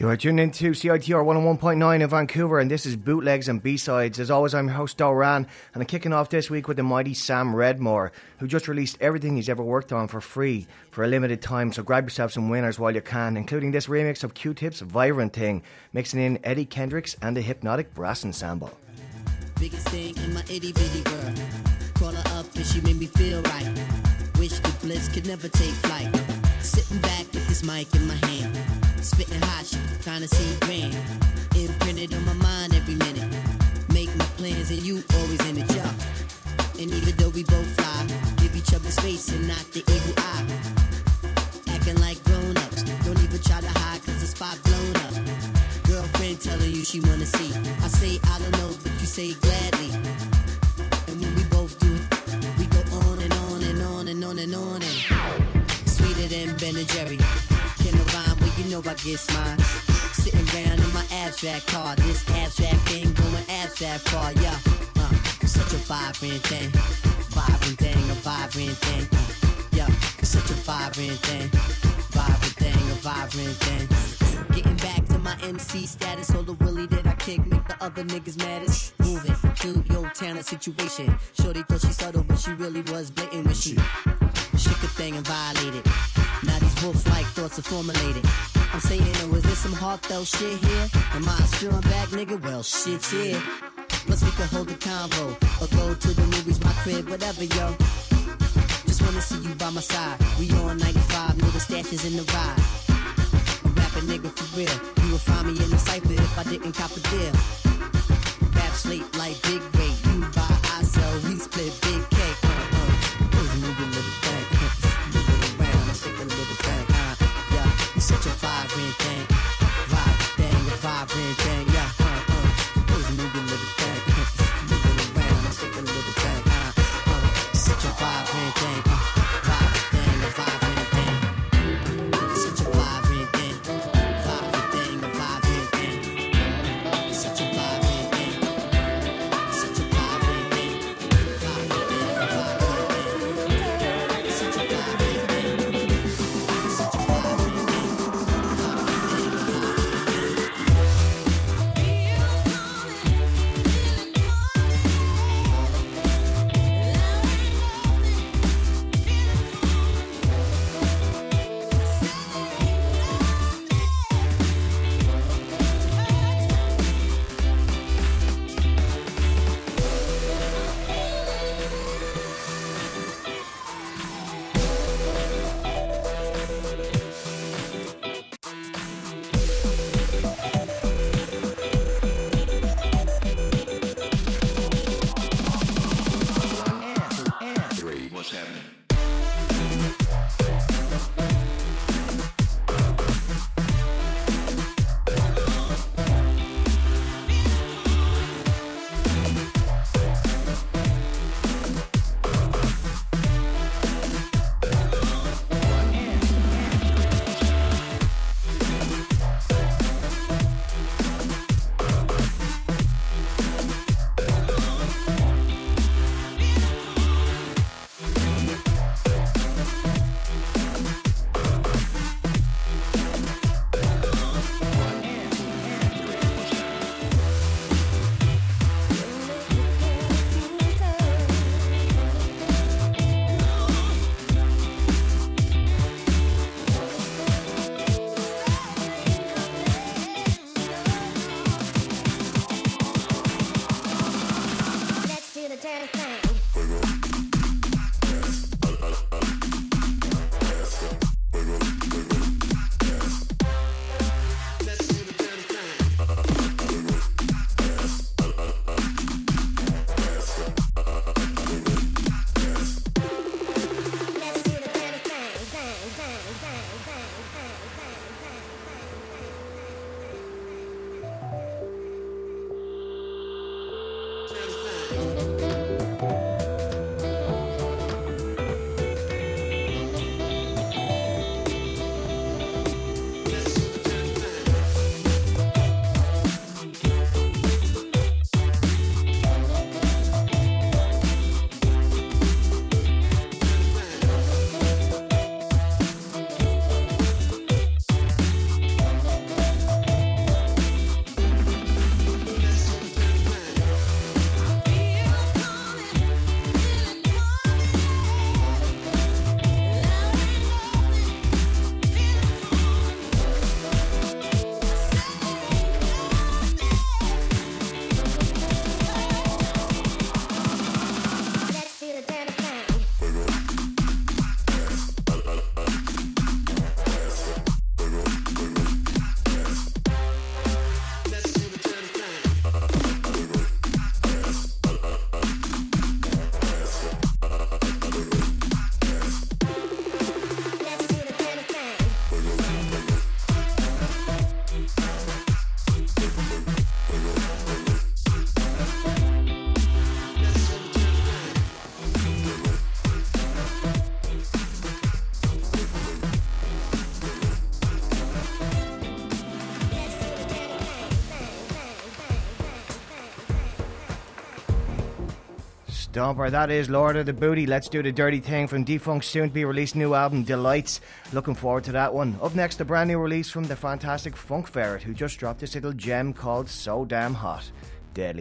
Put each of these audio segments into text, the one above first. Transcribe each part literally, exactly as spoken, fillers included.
You're tuned into C I T R one oh one point nine in Vancouver, and this is Bootlegs and B-Sides. As always, I'm your host, Doran, and I'm kicking off this week with the mighty Sam Redmore, who just released everything he's ever worked on for free for a limited time, so grab yourself some winners while you can, including this remix of Q-Tip's Vibrant Thing, mixing in Eddie Kendricks and the Hypnotic Brass Ensemble. Biggest thing in my itty bitty world. Call her up and she made me feel right. Wish the bliss could never take flight. Sitting back with this mic in my hand, spitting hot shit, trying to see grand. Imprinted on my mind every minute. Make my plans and you always in the job. And even though we both fly, give each other space and not the evil eye. Acting like grown-ups, don't even try to hide cause the spot blown up. Girlfriend telling you she wanna see. I say I don't know, but you say gladly. And when we both do it, we go on and on and on and on and on and sweeter than Ben and Jerry. Can no rhyme, but you know I get mine. Sitting around in my abstract car, this abstract thing going abstract far, yeah. Uh, such a vibrant thing, vibrant thing, a vibrant thing. Uh, yeah, such a vibrant thing, vibrant thing, a vibrant thing. Getting back to my M C status, all the willy that I kick make the other niggas maddest. Moving through your talent situation. Shorty thought she subtle, but she really was blatant when she shook a thing and violated. Now these wolf-like thoughts are formulated. I'm saying, oh, is this some heartfelt shit here? Am I a strong back nigga? Well, shit, yeah. Plus we can hold a convo or go to the movies, my crib, whatever, yo. Just wanna see you by my side. We on ninety-five, know the stash is in the ride. A rapping nigga for real. You would find me in the cypher if I didn't cop a deal. Rap slate like Big Ray. You buy, I sell, we split big cake. Uh, uh. Who's moving little thing? Moving around, I shake a little thing. Uh, yeah, you such a vibrant thing. Vibrant thing, a vibrant thing. Yeah, uh, uh. Who's moving little thing? Moving around, I shake a little thing. Uh, uh. Such a vibrant thing. Uh, vibrant thing, a vibrant thing. Such a vibrant thing. Vibrant thing, a vibrant thing. Such a vibrant thing. Such a vibrant thing. Vibrant thing, a vibrant thing. Such a vibrant thing. Such a vibrant thing. What's happening? Stomper, that is Lord of the Booty. Let's do the dirty thing from Defunct's soon-to-be-released new album, Delights. Looking forward to that one. Up next, a brand new release from the fantastic Funk Ferret, who just dropped this little gem called So Damn Hot. Deadly.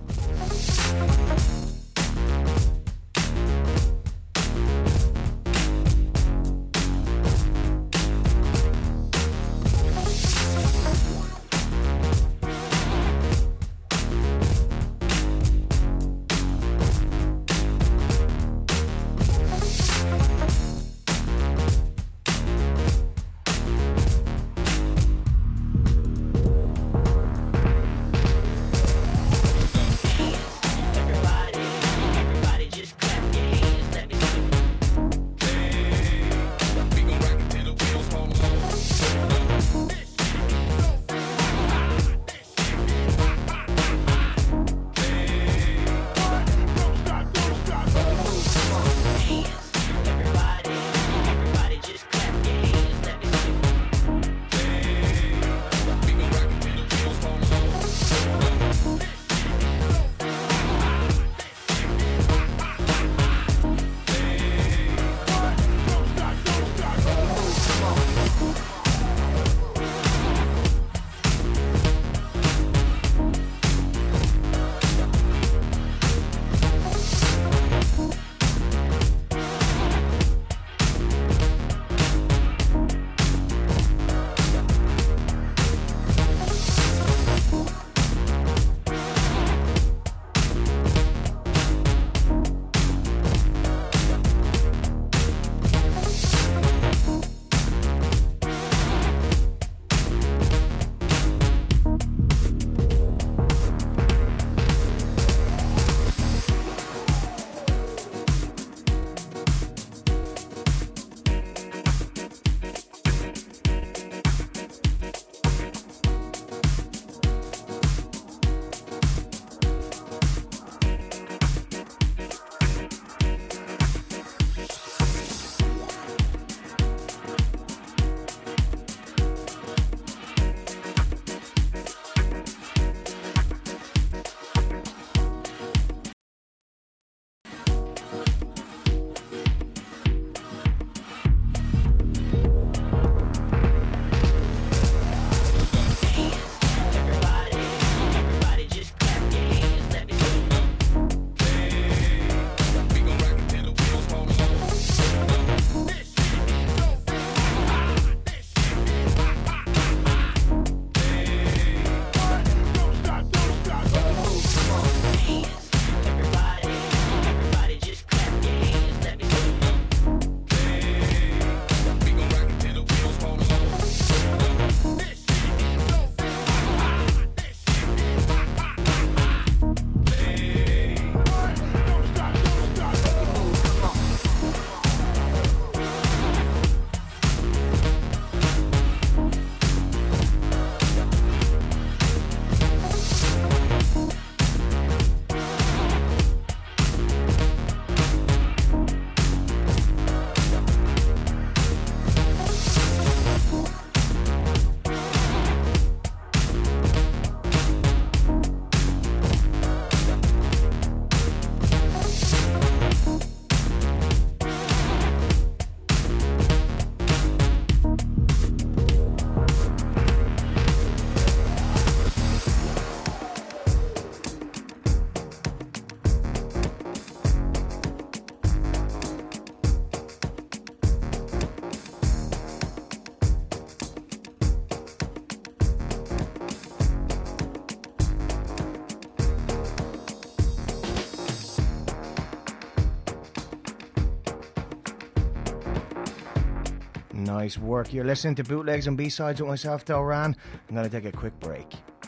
Nice work. You're listening to Bootlegs and B-Sides with myself, Delran. I'm going to take a quick break.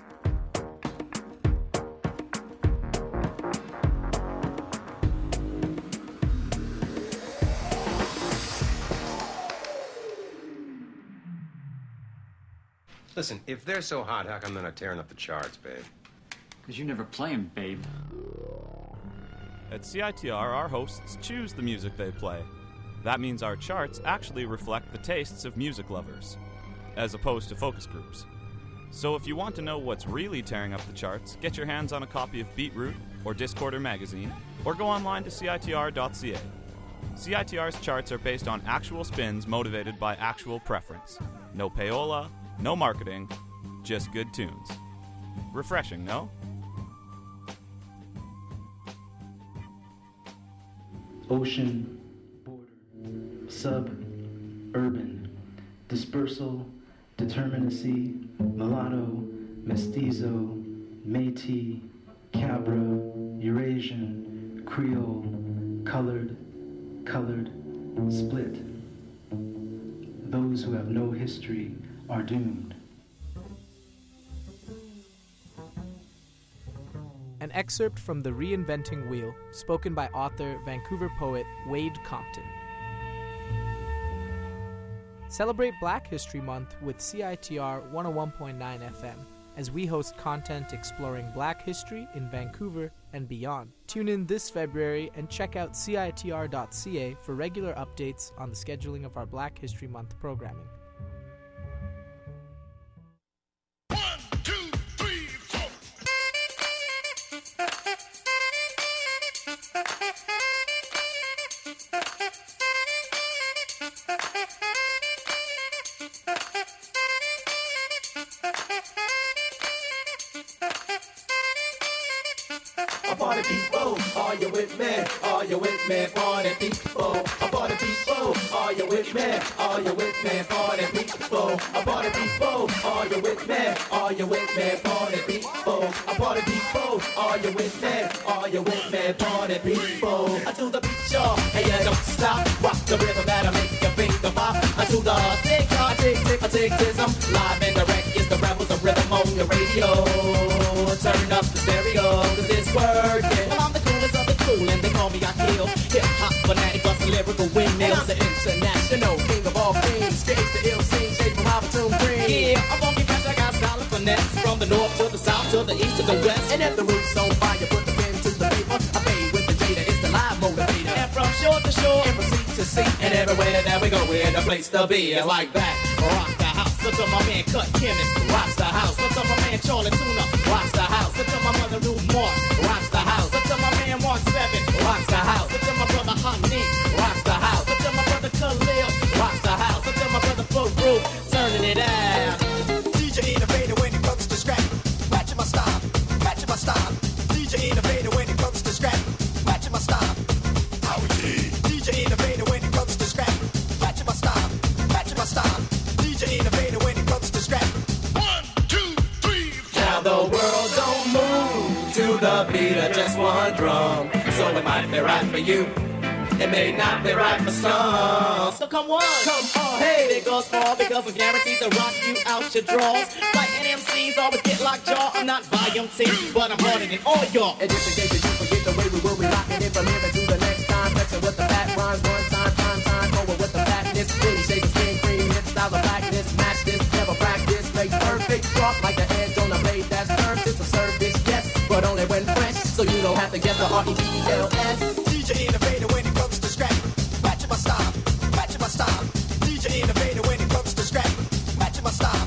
Listen, if they're so hot, how come they're not tearing up the charts, babe? Because you never play 'em, babe. At C I T R, our hosts choose the music they play. That means our charts actually reflect the tastes of music lovers, as opposed to focus groups. So if you want to know what's really tearing up the charts, get your hands on a copy of Beatroot or Discorder magazine, or go online to C I T R dot C A. C I T R's charts are based on actual spins motivated by actual preference. No payola, no marketing, just good tunes. Refreshing, no? Ocean, border, sub-urban, dispersal, determinacy, mulatto, mestizo, Métis, Cabra, Eurasian, Creole, colored, colored, split. Those who have no history are doomed. An excerpt from The Reinventing Wheel, spoken by author, Vancouver poet Wade Compton. Celebrate Black History Month with C I T R one oh one point nine F M as we host content exploring Black history in Vancouver and beyond. Tune in this February and check out C I T R dot C A for regular updates on the scheduling of our Black History Month programming. Party people, are you with me? Are you with me? Party people, party people, are you with me? Are you with me? Party people, party people, are you with me? Are you with me? Party people, party people, are you with me? Are you with me? Party people, I do the beat, y'all, and you don't stop. Rock the rhythm that'll make your finger pop. I do the tick, I tick, tick, I tick, tism. Live and direct is the rebels of rhythm on your radio. Turn up the stereo, cause it's working. Well, I'm the coolest of the cool, and they call me Akil. Hip-hop fanatic, bustin' lyrical windmills. I'm the international king of all kings. Stage the ill scene, shade from Hobbiton Green. Yeah, I'm funky fresh, I got style and finesse. From the north to the south, to the east to the west. And if the root's on fire, put the pen to the paper. I fade with the Jada, it's the live motivator. And from shore to shore, and from sea to sea, and everywhere that we go, we're the place to be. And like that, rock the house. Look to my man Cut Chemist, rocks the house. Look to my man Charlie Tuna, rocks the house. Look to my mother Lou Mark, rocks the house. Look to my man Mark Seven, rocks the house. Look to my brother Honey, rocks the house. Look to my brother Khalil, rocks the house. Look to my brother Farouk, turning it out. D J innovator when it comes to scrap, matching my style, matching my style. D J innovator when it comes to scrap, matching my style. How we D J innovator when it comes to scrap, matching my style, matching my style. D J innovator when it comes to scrap. One, two, three, four. Now the world don't move to the beat of just one drum. So it might be right for you. It may not be right for some. So come on, come on. Hey, there goes Paul, because I'm guaranteed to rock you out your drawers. Like N M Cs always get locked jaw. I'm not volume ten, but I'm harder than all y'all. And just in case you forget the way we will be rocking it from here to the next time. Flexing with the fat rhymes, one time, time, time. Over with the fatness, really shake the skin cream. Hit style of blackness, match this, never practice. Makes perfect, drop like the edge on a blade that's turned. It's a service, yes, but only when fresh. So you don't have to guess the R E V E L S. D J innovator when it comes to scrap, matching my style, matching my style. D J innovator when it comes to scrap, matching my style.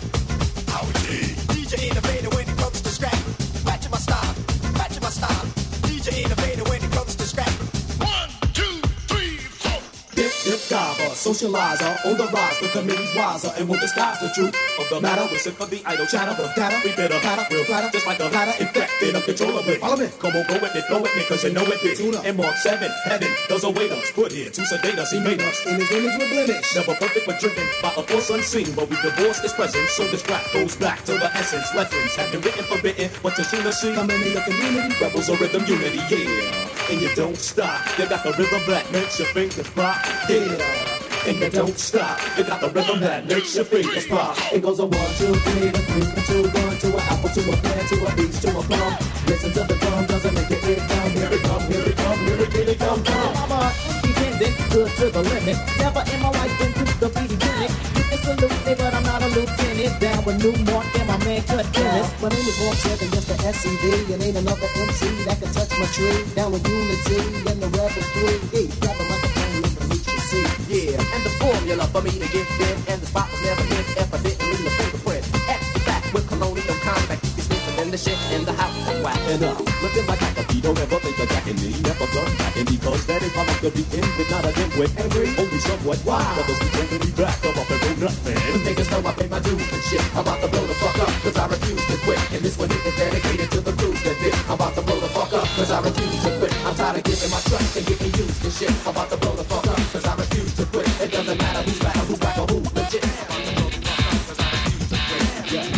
D J innovator when it comes to scrap, matching my style, matching my style. D J innovator when it comes to scrap. One, two, three, four. Dip, dip, gobber, socializer, on the rise, the committee's wiser, and won't disguise the truth of the matter. We're sick of the idle chatter, the data, we better patter, real flatter, just like a ladder, infected, uncontrollably. Follow me, come on, go with it, go with me, cause you know it is. Tuna and Mark seven, heaven, does await us, put here to sedate us, he made us. In his image with blemish, never perfect but driven by a force unseen, but we divorce this presence, so this rap goes back to the essence. Lessons have been written, forbidden, what you soon to see. Coming in the community, rebels of rhythm unity, yeah. And you don't stop, you got the rhythm that makes your fingers pop, yeah. And you don't stop, you got the rhythm that makes your fingers pop. It goes a one, two, three, to three, to two, one, to an apple, to a pear, to a peach, to a plum. Listen to the drum, doesn't make it hit down. Here it come, here it come, here it, here it come, come. I'm a independent, good to the limit. Never in my life been to the beating clinic. You can salute me, but I'm not a lieutenant. Down with New Mark and my man Cut Chemist. My name is Mark Seven, just the S C V. And ain't another M C that can touch my tree. Down with Unity and the Rebel three. Hey, grab the microphone, let me meet you see. Yeah, and the formula for me to get in, and the spot was never hit if I didn't leave a fingerprint. At the back with colonial contact, you be sniffing in the shit in the house. Wow. And I'm looking like I could be, don't ever think of jacking me. Never done jacking because that is how I could be in, but not a dimwit. Angry, only somewhat. Why? Brothers be holding me back, come up and go nothing. The niggas know I pay my dues and shit. I'm about to blow the fuck up, cause I refuse to quit. And this one is dedicated to the crews that did. I'm about to blow the fuck up, cause I refuse to quit. I'm tired of giving my stripes and getting used to shit. I'm about to blow the fuck up, cause I refuse to quit. It doesn't matter who's back or who's back or who's legit. I'm about to blow the fuck up, cause I refuse to quit. Yeah.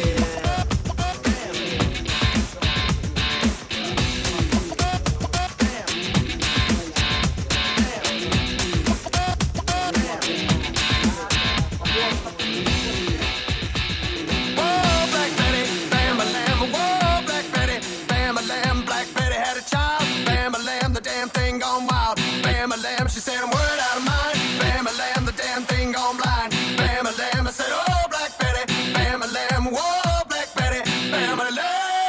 She said I'm word out of mind. Bam a lamb, the damn thing gone blind. Bam a lamb, I said, oh Black Betty. Bam a lamb, whoa Black Betty. Bam a lamb.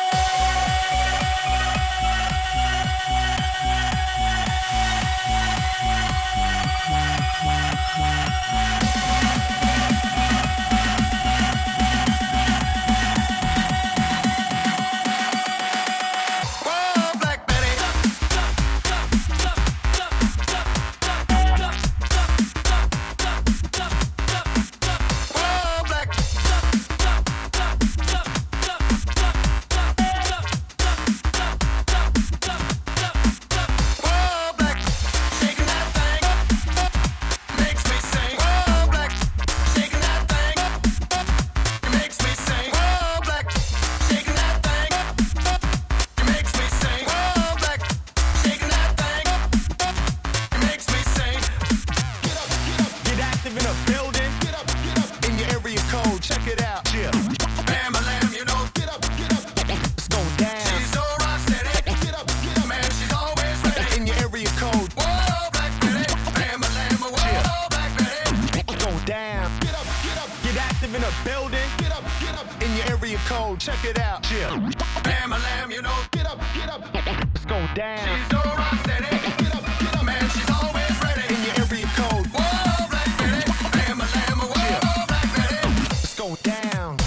Check it out, chill. Bam a lamb, you know. Get up, get up. Let's go down. She's so rock steady. Get up, get up, man. She's always ready. In your area code. Whoa, Black Betty. Bam a lamb, whoa, Black Betty. Let's go down.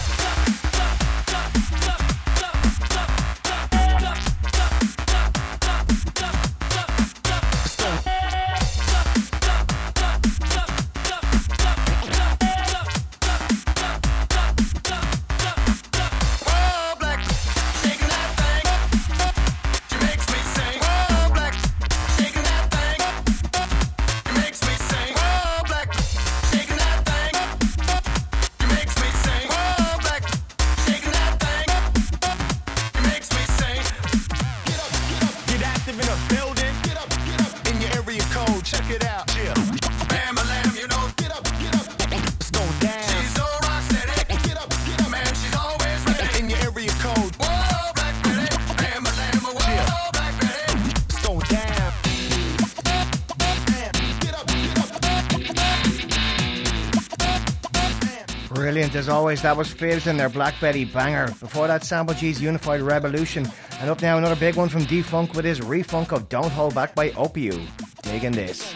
Brilliant as always. That was Fibs and their Black Betty banger. Before that, Sample G's Unified Revolution. And up now, another big one from D-Funk with his refunk of Don't Hold Back by Opio. Digging this.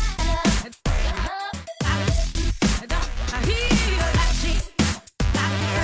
I hear you like she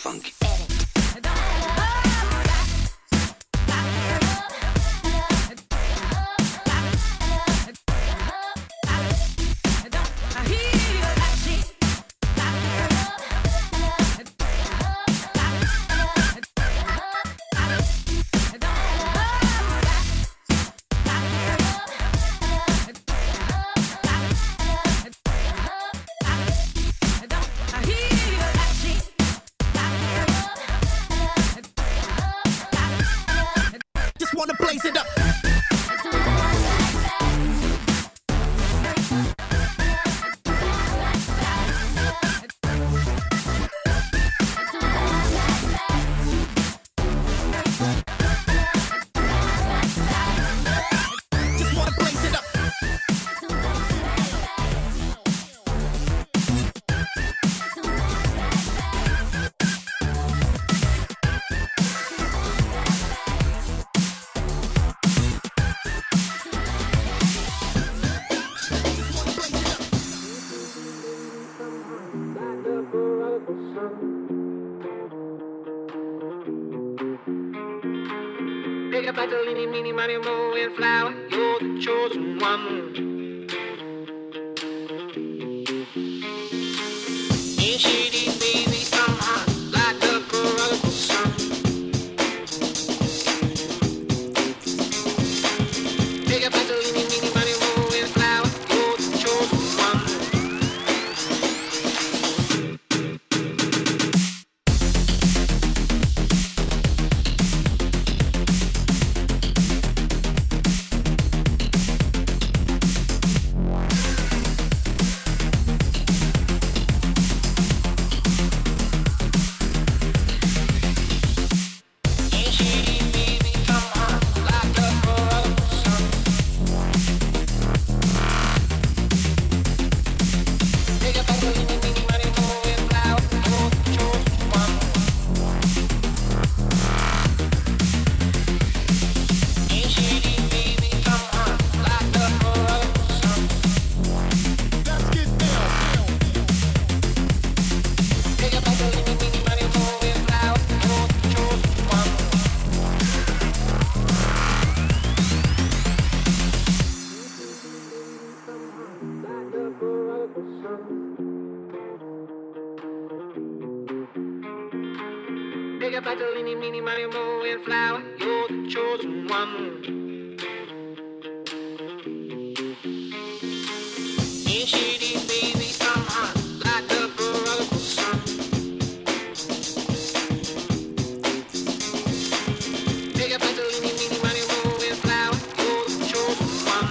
funk. Wanna blaze it up. Just wanna blaze it up. Pick up like a little mini, money, mo, and flower. You're the chosen one. Ain't shady, baby, somehow like the prodigal son. Pick up like a little mini, money, mo, and flower. You're the chosen one. Pick up like a little mini, money, mo, and flower. You're the chosen one. Ain't shady, baby, somehow like the prodigal son. Pick up like a little mini, money, mo, and flower. You're the chosen one.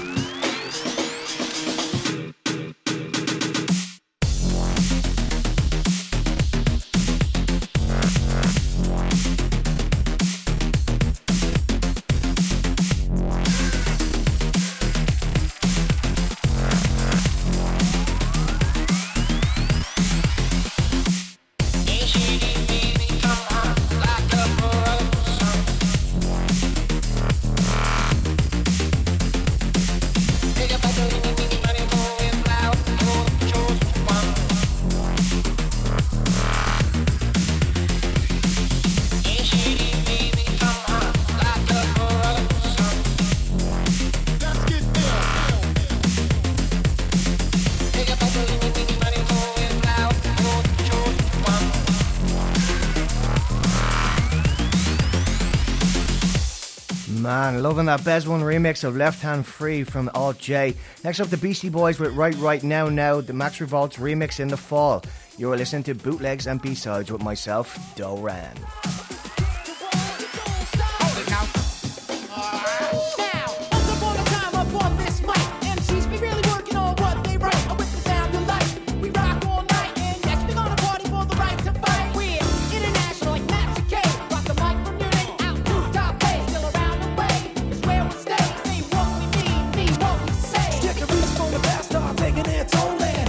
Man, loving that Bez One remix of Left Hand Free from Alt J. Next up, the Beastie Boys with Right Right Now Now, the Max Revolt's remix In the Fall. You're listening to Bootlegs and B-Sides with myself, Doran.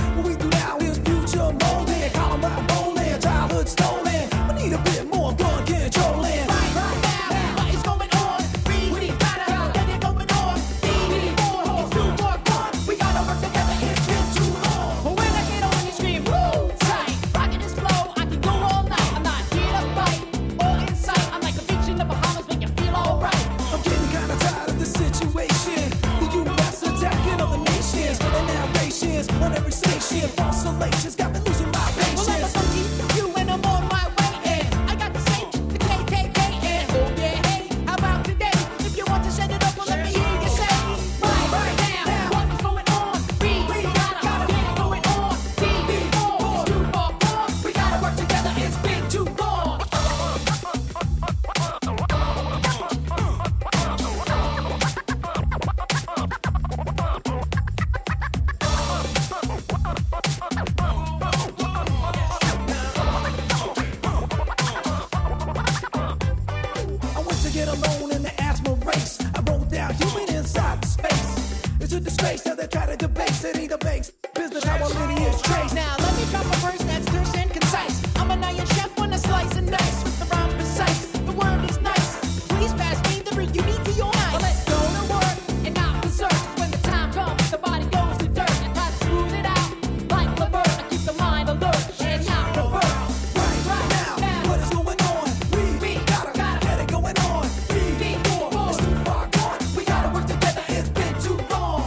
Stolen. We need a bit more gun. Seeing false salacious got me losing my patience. Well, I'm a monkey, you and I'm on my way. And I got the Saint, the K K K. And oh yeah, hey, how about today? If you want to set it up, well, let me hear you say. Right, right now, what is going on? We, we gotta, gotta get it going on. D, D, four, two, four, four. We gotta work together, it's been too long. I went to get alone in the asthma race. I rolled down, you went inside the space. It's a disgrace how they try to debase it. Ain't a banks business, how our lineage trace. Now let me drop a verse that's terse and concise. I'm an iron chef on a slice and dice with the rhyme precise. The word is nice. Please pass me the root you need to your night. But let's go to work and not berserk. When the time comes, the body goes to dirt. I try to smooth it out like Levert. I keep the mind alert and not revert. Right, right now, what is going on? We, we gotta, gotta get it going on. B, B, four, it's too far gone. We gotta work together, it's been too long.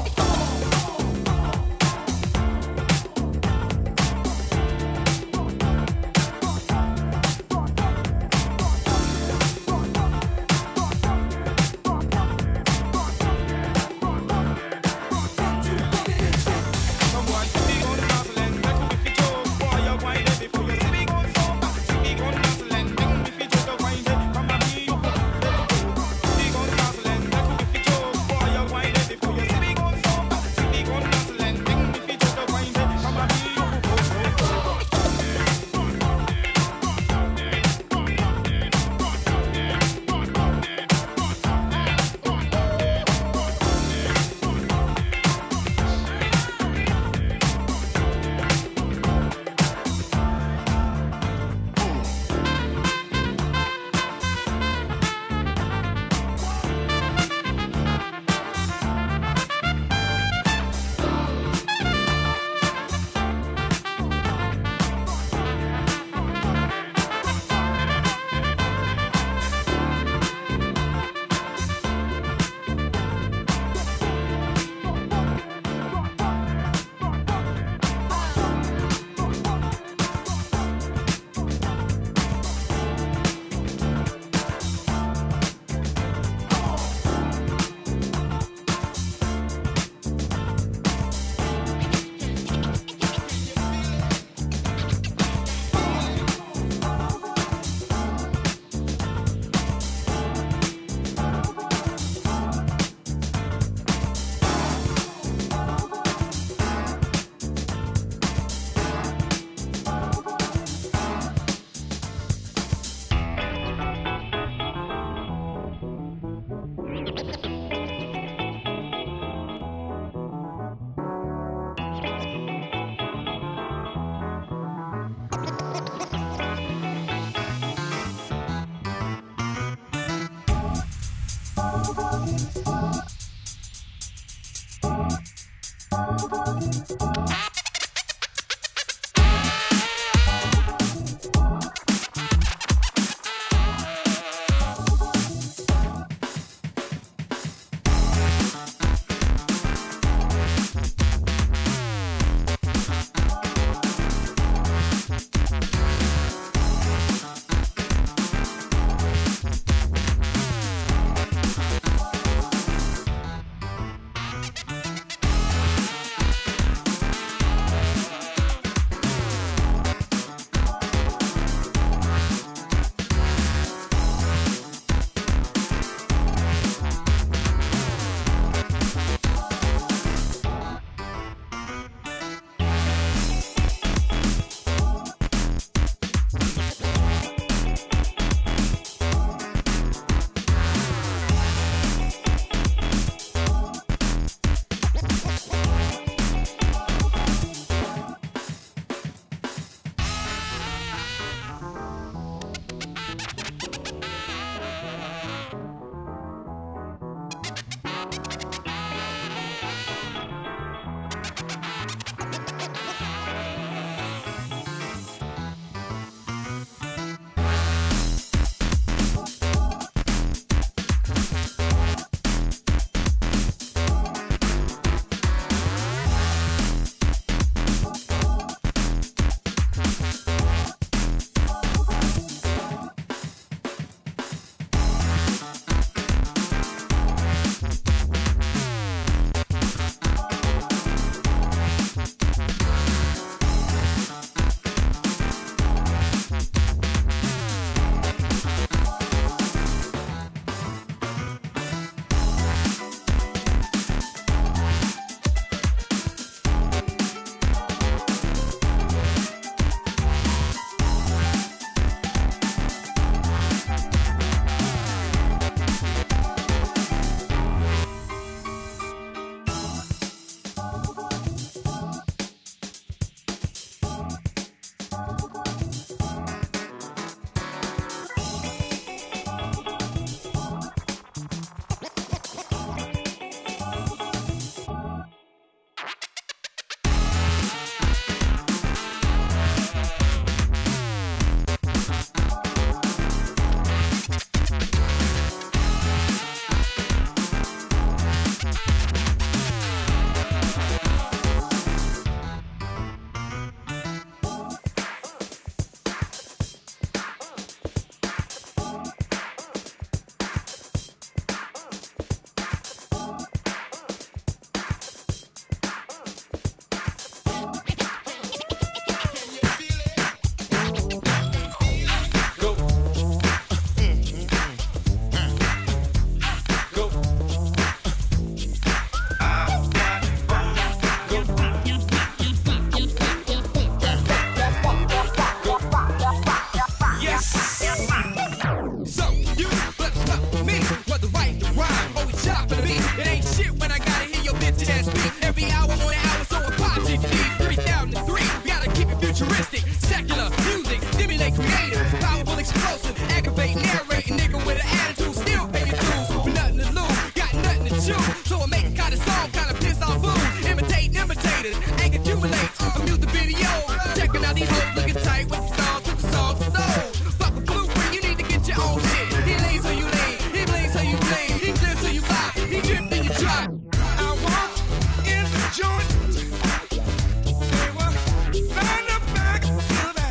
it ain't shit when I gotta hear your bitch ass speak. Every hour on the hour, so a pop T V. three thousand three, we gotta keep it futuristic. Secular music, stimulate creative. Powerful, explosive, aggravate, narrating. Nigga with an attitude, still pay your dues. With nothing to lose, got nothing to choose. So I make a kind of song, kind of piss off fools. Imitate imitators, ain't accumulate. Amuse the video, checking out these hoes looking tight with the stars, with the songs and those. Fuck a blueprint, you need to get your own shit. He lean so you lean, he bleed so you bleed. He clear so you fly, he drip then you try. I walk in the joint. They were lined up back to back.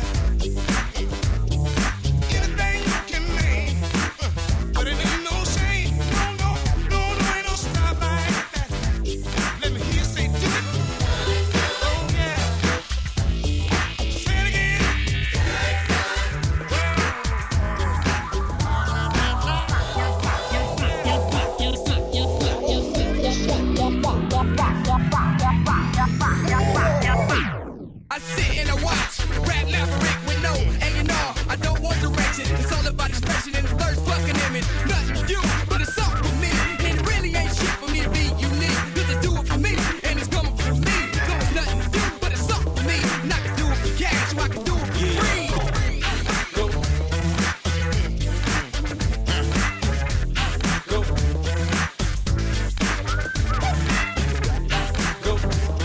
Anything you can name, but it ain't no shame. No, no, no, no, ain't no stop like that. Let me hear you say do it. Oh yeah. Say it again. I sit and I watch, rap maverick with no A and R. I don't want direction, it's all about expression and the thirst fucking image. Nothing to you, but it's something for me. And it really ain't shit for me to be unique. Cause I do it for me, and it's coming from me. So it's nothing to do, but it's something for me. And I can do it for cash, so I can do it for free. Go. Go. Go.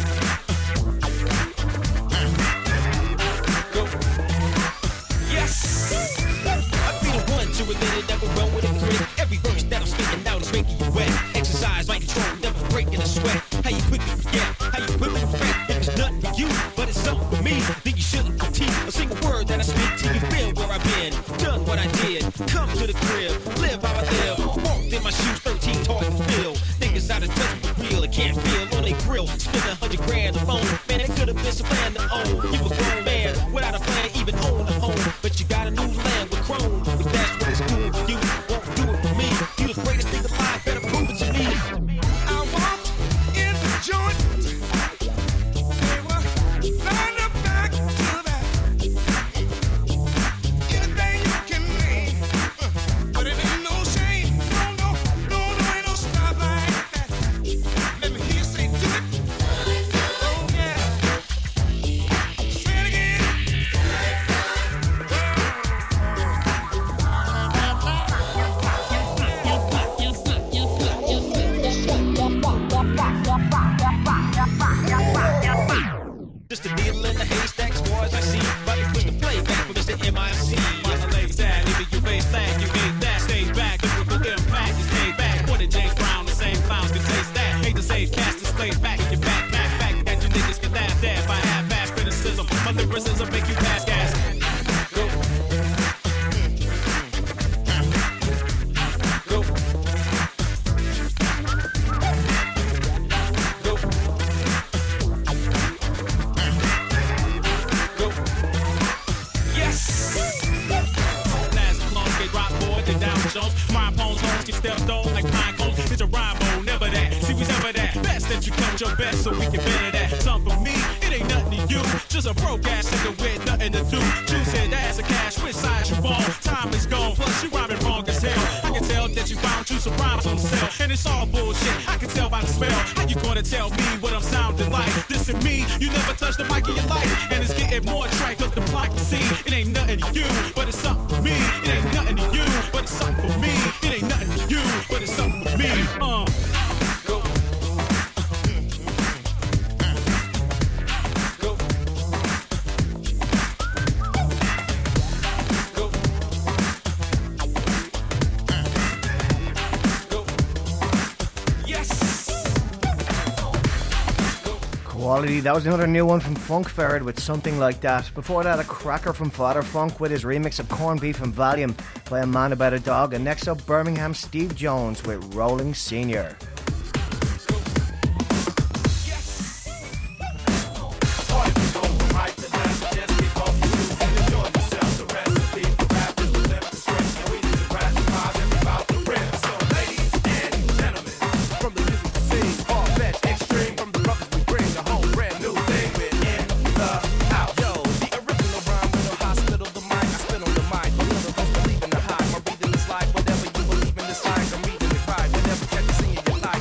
Yes! I be the one to admit it, never run with a grit. Every verse that I'm speaking out is making you wet. Exercise, mind control, never breaking a sweat. How you quickly forget, how you quickly regret. If it's nothing for you, but it's something for me, then you shouldn't critique a single word that I speak to you. Been where I've been, done what I did. Come to the crib, live how I live. Walked in my shoes, thirteen hard to fill. Niggas out of touch with the real, I can't feel on they grill. Spend a hundred grand alone, man, it could have been some land to own. You a grown man, without a plan, even own a home. But you got a new land with chrome. If that's what it's doing for you, won't do it for me. You the greatest thing alive, better prove it to me. I walked in the joint. They were lined up back to back. Anything you can name, but it ain't no shame. No, no, no, no, ain't no stop like that. Let me hear you say do it. Oh yeah. Say it again. Just a needle in the haystack, as far as I see. About to push the playback with Mister M I C. While the legs sad, even you face flag, you ain't that. Stay back, lyrical impact is paid back. More than James Brown, the same clowns can taste that. Hate to say cast and stay back in your backpack. Fact that you niggas can laugh at by half-ass criticism. My lyricism make you pass gas. Go. Go. Go. Go. Yes. Last long get rock boy, then down Jones. My opponents homes get stepped on like pine cones. It's a rhyme bowl, never that. See, we's never that. Best that you cut your best so we can better that. Something for me, it ain't nothing to you. Just a broke ass nigga with nothing to do. Juice head ass a cash, which side you fall. Time is gone, plus you rhyming wrong as hell. I can tell that you found you some rhymes on sale. And it's all bullshit, I can tell by the smell. How you gonna tell me what I'm sounding like? This and me, you never touched the mic in your life. And it's getting more track, cause the block can see. It ain't nothing to you, but it's something for me. It ain't nothing to you, but it's something for me. It ain't nothing to you, but it's something for me. Uh. Go. Go. Go. Go. Yes. Quality. That was another new one from Funk Ferret with Something Like That. Before that, a cracker from Father Funk with his remix of Corned Beef and Valium by A Man About a Dog. And next up, Birmingham Steve Jones with Rolling Senior. Whatever you believe in this life, I'm reading it right. Whenever catch you singing your life.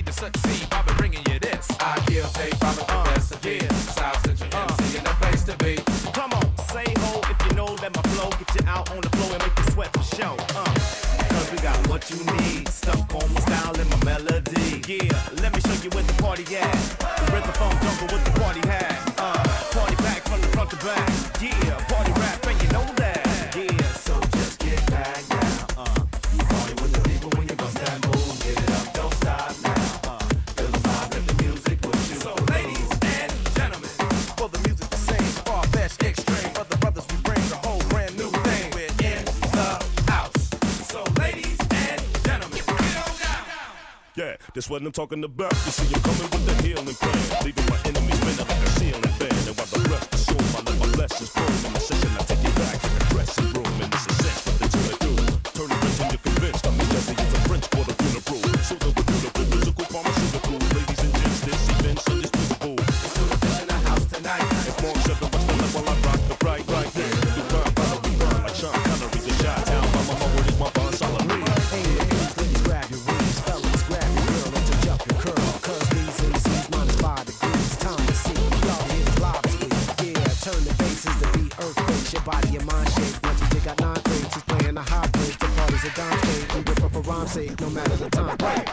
need to succeed, I'll be bringing you this. I kill tape, I'm the best of this. South Central M C and the place to be. Come on, say ho if you know that my flow get you out on the floor and make you sweat for show. Uh, Cause we got what you need, stuck on my style and my melody. Yeah, let me show you where the party at. The rhythm phone jungle with the party hat. Uh, party back from the front to back. Yeah, party rap and you know that. Yeah, so just get back now. Uh, party with the people when you bust that move. Get it up, don't stop now. Uh, feel the vibe and the music with you. So ladies and gentlemen, for the music to sing, far-fetched extreme. For the brothers we bring a whole brand new thing. We're in the house. So ladies and gentlemen, get on down. Yeah, that's what I'm talking about. You see, I'm coming with the healing plan, leaving my enemies spinning like a ceiling fan. And while the rest assume I let my blessings bloom in the session, I take it back to the dressing room. And it's a sense what they trying to do. Turn it until you're convinced. I'm the Jesse, it's a French for the funeral. So the beautiful musical pharmaceutical. Ladies and gents, this event's indisputable. It's to the fish in the house tonight. If more shut the west, the while I rock the bright right there. You burn, follow, we burn like Sean Connery. The shot town, my mama word is my bond solid. Hey, ladies, grab your wings. Fellas, grab your girl and touch up your curl. Cause these M Cs minus five degrees. Time to see y'all hit live speed. Yeah, turn the bases to be earthquakes. Your body and mind shape. Once you dig out nine grades, he's playing a high grade. The party's a dime state. We rip up a rhyme sake, no matter the time. Right.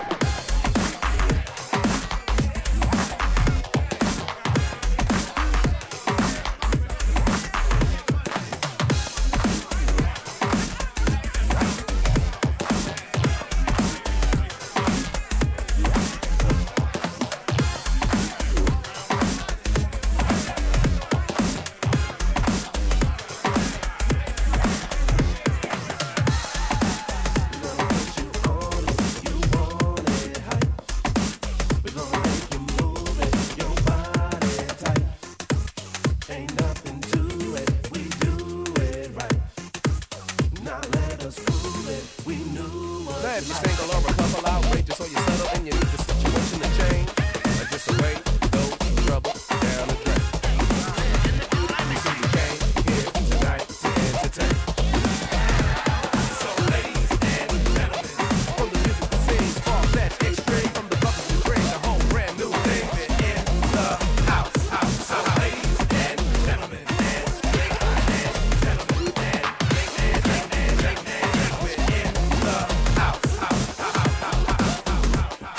Now if you're single or a couple outrageous or you settle and you need the situation to change, or just away, those trouble down the drain. You see you came here tonight to entertain. So ladies and gentlemen, from the music that sings far-fetched extreme, from the buckets we bring a whole brand new thing. We're in the house, house. So ladies and gentlemen, and ladies and gentlemen, and and and and and and we're in the house, house, house, house, house, house, house.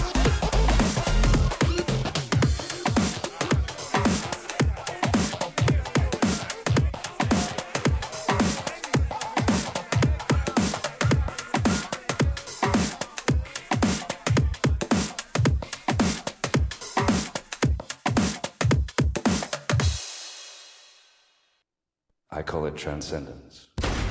I call it transcendence.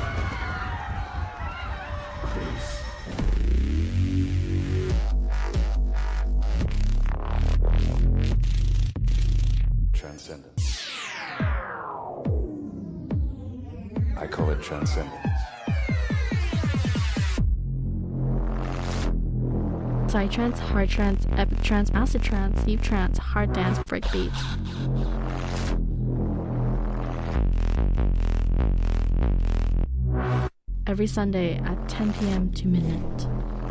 Transcendence. I call it transcendence. Psytrance, hard trance, epic trance, acid trance, deep trance, hard dance, breakbeat. Every Sunday at ten p.m. to midnight.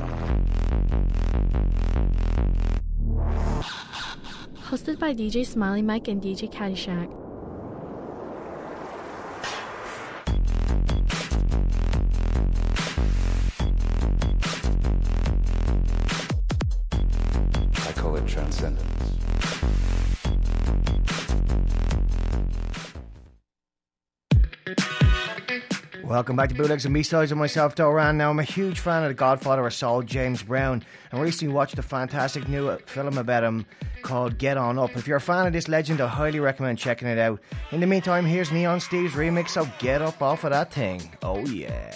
Hosted by D J Smiley Mike and D J Caddyshack. I call it transcendence. Welcome back to Bootlegs and B-Sides with myself, Doran. Now, I'm a huge fan of the Godfather of Soul, James Brown, and recently watched a fantastic new film about him called Get On Up. If you're a fan of this legend, I highly recommend checking it out. In the meantime, here's Neon Steve's remix of Get Up Off of That Thing. Oh yeah.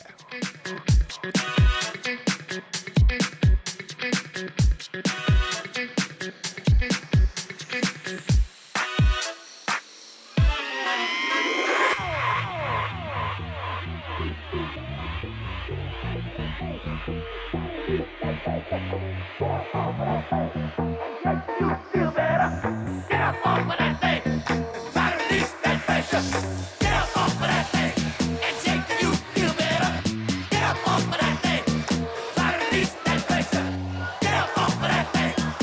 Get up off of that thing.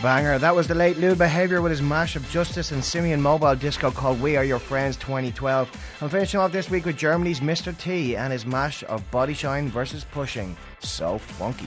Banger. That was the late Lou Behaviour with his mash of Justice and Simian Mobile disco called We Are Your Friends twenty twelve. I'm finishing off this week with Germany's Mister T and his mash of Body Shine versus Pushing. So funky.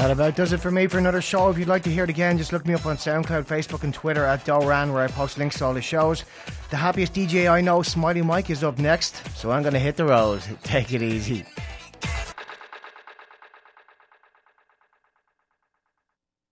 That about does it for me for another show. If you'd like to hear it again, just look me up on SoundCloud, Facebook and Twitter at Doran, where I post links to all the shows. The happiest D J I know, Smiley Mike, is up next, so I'm going to hit the road. Take it easy.